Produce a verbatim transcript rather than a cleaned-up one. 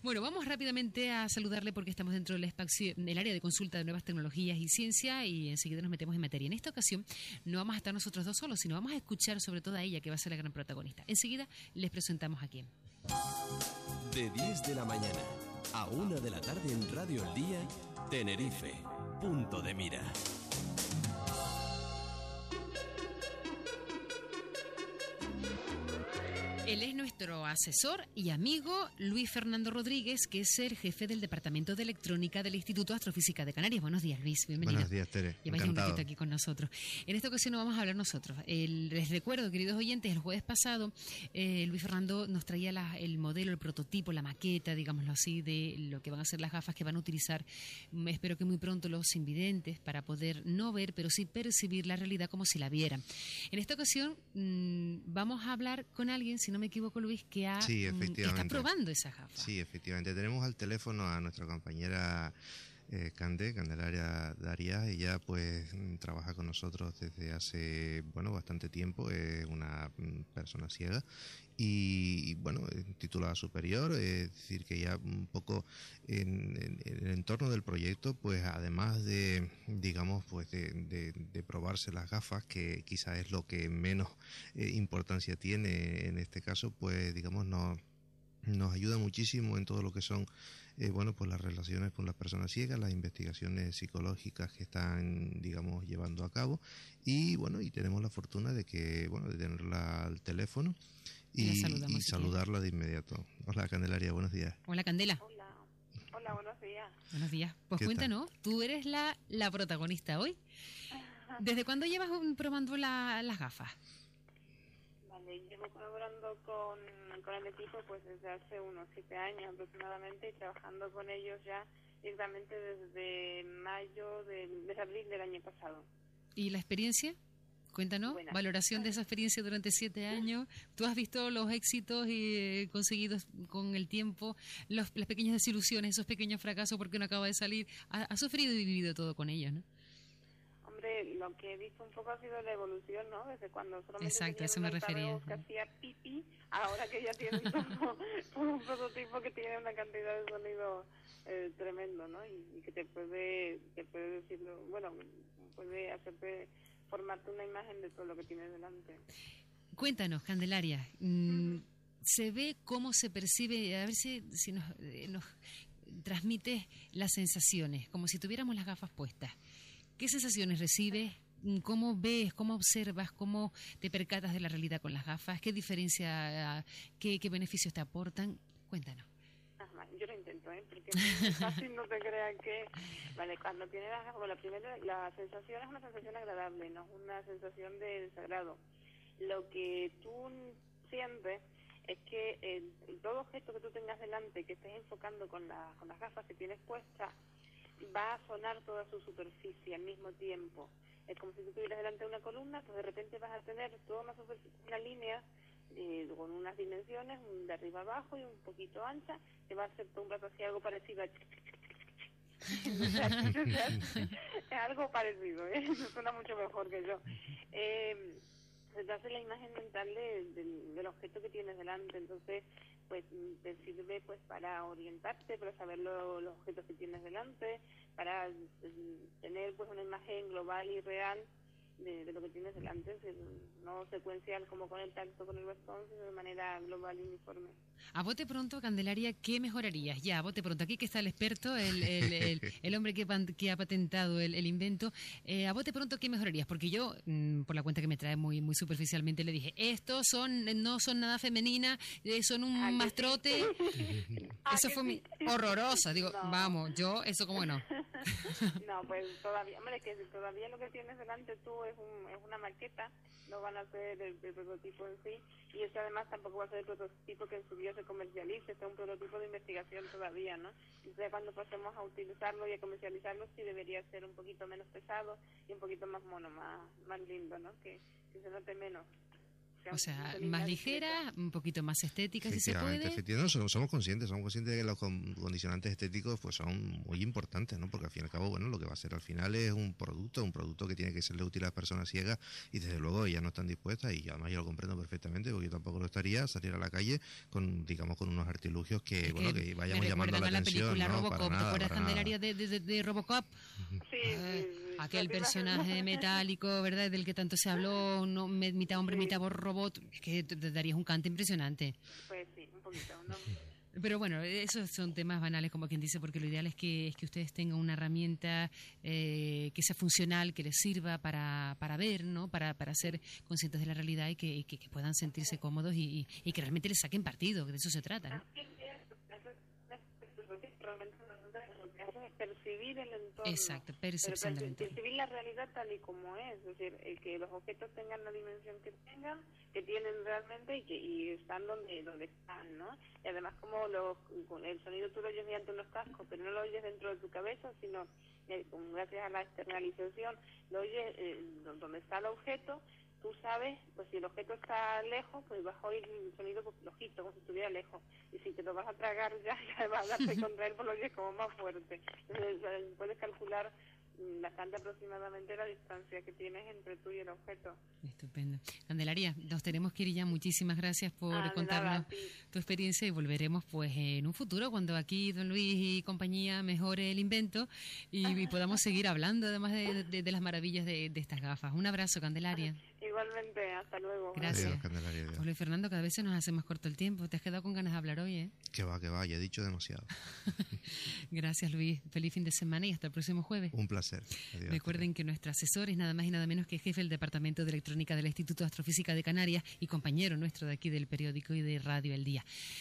Bueno, vamos rápidamente a saludarle porque estamos dentro del espacio, del área de consulta de nuevas tecnologías y ciencia, y enseguida nos metemos en materia. En esta ocasión no vamos a estar nosotros dos solos, sino vamos a escuchar sobre todo a ella, que va a ser la gran protagonista. Enseguida les presentamos a quién. De diez de la mañana a una de la tarde en Radio El Día, Tenerife, punto de mira. Él es nuestro asesor y amigo Luis Fernando Rodríguez, que es el jefe del Departamento de Electrónica del Instituto de Astrofísica de Canarias. Buenos días, Luis, bienvenido. Buenos días, Tere. Lleváis un ratito aquí con nosotros. En esta ocasión no vamos a hablar nosotros. El, les recuerdo, queridos oyentes, el jueves pasado eh, Luis Fernando nos traía la, el modelo, el prototipo, la maqueta, digámoslo así, de lo que van a ser las gafas que van a utilizar, espero que muy pronto, los invidentes, para poder no ver, pero sí percibir la realidad como si la vieran. En esta ocasión mmm, vamos a hablar con alguien, si no me equivoco, Luis, que ha, sí, efectivamente. está probando esas gafas. Sí, efectivamente. Tenemos al teléfono a nuestra compañera eh, Cande, Candelaria Darías. Ella pues trabaja con nosotros desde hace, bueno, bastante tiempo. Es una persona ciega y, bueno, titulada superior. Es decir, que ya un poco en, en, en el entorno del proyecto, pues además de, digamos, pues de, de, de probarse las gafas, que quizás es lo que menos eh, importancia tiene en este caso, pues digamos, nos nos ayuda muchísimo en todo lo que son eh, bueno, pues las relaciones con las personas ciegas, las investigaciones psicológicas que están, digamos, llevando a cabo, y bueno, y tenemos la fortuna de que, bueno, de tenerla al teléfono y, y saludarla de inmediato. Hola, Candelaria, buenos días. Hola, Candela. Hola, hola, buenos días. Buenos días. Pues cuéntanos, tal? Tú eres la, la protagonista hoy. ¿Desde cuándo llevas probando la, las gafas? Vale, llevo colaborando con, con el equipo pues desde hace unos siete años aproximadamente, y trabajando con ellos ya directamente desde mayo, del, desde abril del año pasado. ¿Y la experiencia? Cuéntanos, Buena. Valoración de esa experiencia durante siete años. ¿Tú has visto los éxitos eh, conseguidos con el tiempo, los, las pequeñas desilusiones, esos pequeños fracasos porque no acaba de salir? Has ha sufrido y vivido todo con ellos, ¿no? Hombre, lo que he visto un poco ha sido la evolución, ¿no? Desde cuando solamente Exacto, eso me refería. Que hacía pipi, ahora que ya tienen todo, todo un prototipo que tiene una cantidad de sonido eh, tremendo, ¿no? Y, y que te puede, te puede decirlo, bueno, puede hacerte formarte una imagen de todo lo que tienes delante. Cuéntanos, Candelaria, mm, uh-huh. ¿se ve cómo se percibe? A ver si, si nos, eh, nos transmite las sensaciones, como si tuviéramos las gafas puestas. ¿Qué sensaciones recibes? ¿Cómo ves? ¿Cómo observas? ¿Cómo te percatas de la realidad con las gafas? ¿Qué diferencia, qué, qué beneficios te aportan? Cuéntanos. Ajá, yo lo intento, ¿eh? Porque es fácil, no te crean que... Vale, cuando tienes las gafas, la primera, la sensación es una sensación agradable, no es una sensación de desagrado. Lo que tú sientes es que el, todo objeto que tú tengas delante, que estés enfocando con, la, con las gafas que tienes puestas, va a sonar toda su superficie al mismo tiempo. Es como si tú tuvieras delante una columna, pues de repente vas a tener toda una, una línea eh, con unas dimensiones, de arriba a abajo y un poquito ancha, que va a ser todo un rato así, algo parecido a... es algo parecido, ¿eh? Suena mucho mejor que yo. Eh, se te hace la imagen mental de, de, del objeto que tienes delante, entonces pues te sirve pues para orientarte, para saber lo, los objetos que tienes delante, para eh, tener pues una imagen global y real de, de lo que tienes delante, no secuencial como con el tacto, con el bastón, sino de manera global y uniforme. A bote pronto, Candelaria, ¿qué mejorarías? Ya, a bote pronto, aquí que está el experto, el, el, el, el hombre que, que ha patentado el, el invento, eh, a bote pronto, ¿qué mejorarías? Porque yo, mmm, por la cuenta que me trae muy muy superficialmente, le dije, estos son no son nada femeninas, eh, son un ¿Ah, mastrote. Sí? Eso fue sí? horrorosa, digo, no. Vamos, yo, eso como no. No, pues todavía, hombre, que todavía lo que tienes delante tú es, un, es una maqueta, no van a ser el, el prototipo en sí, y este además tampoco va a ser el prototipo que en su día se comercialice, este es un prototipo de investigación todavía, ¿no? Entonces cuando pasemos a utilizarlo y a comercializarlo sí debería ser un poquito menos pesado y un poquito más mono, más, más lindo, ¿no? Que, que se note menos. O sea, más ligera, un poquito más estética, si se Efectivamente, puede. efectivamente. No, somos, somos conscientes, somos conscientes de que los con- condicionantes estéticos pues son muy importantes, ¿no? Porque al fin y al cabo, bueno, lo que va a ser al final es un producto, un producto que tiene que serle útil a las personas ciegas y desde luego ellas no están dispuestas, y además yo lo comprendo perfectamente, porque yo tampoco lo estaría, salir a la calle con, digamos, con unos artilugios que, Es bueno, que que vayamos me llamando la recuerdan a atención, la película ¿no? Robocop, Para ¿te nada, acuerdas, para nada. Candelaria, de, de, de Robocop? Sí, sí, Eh, sí. aquel No te personaje imaginas. metálico, ¿verdad? Del que tanto se habló, no, me- mitad hombre, Sí. mitad robot, es que te, te darías un cante impresionante. Pues sí, un poquito, ¿no? Pero bueno, esos son temas banales, como quien dice, porque lo ideal es que, es que ustedes tengan una herramienta eh, que sea funcional, que les sirva para, para ver, ¿no? Para, para ser conscientes de la realidad y que, y que, que puedan sentirse cómodos y, y, y que realmente les saquen partido, que de eso se trata, ¿no? Realmente lo que hace es percibir el entorno. Exacto, Pero percepción del perci- entorno. percibir la realidad tal y como es, es decir, el que los objetos tengan la dimensión que tengan, que tienen realmente y que y están donde donde están, ¿no? Y además como los, con el sonido tú lo oyes mediante los cascos, pero no lo oyes dentro de tu cabeza, sino eh, con- gracias a la externalización, lo oyes eh, do- donde está el objeto. Tú sabes, pues si el objeto está lejos, pues vas a oír el sonido pues, flojito, como si estuviera lejos. Y si te lo vas a tragar ya, ya vas a darte contra él, pues lo oyes como más fuerte. Entonces, eh, puedes calcular mm, bastante aproximadamente la distancia que tienes entre tú y el objeto. Estupendo. Candelaria, nos tenemos que ir ya. Muchísimas gracias por Ah, de contarnos nada, a ti. tu experiencia y volveremos pues en un futuro cuando aquí don Luis y compañía mejore el invento y, y podamos seguir hablando además de, de- de las maravillas de, de estas gafas. Un abrazo, Candelaria. Igualmente, hasta luego. Gracias. Adiós, Candelaria, adiós. Pues Luis Fernando, cada vez se nos hace más corto el tiempo. Te has quedado con ganas de hablar hoy, ¿eh? Que va, que va, ya he dicho demasiado. Gracias, Luis. Feliz fin de semana y hasta el próximo jueves. Un placer. Adiós. Recuerden que nuestro asesor es nada más y nada menos que jefe del Departamento de Electrónica del Instituto de Astrofísica de Canarias y compañero nuestro de aquí del periódico y de Radio El Día.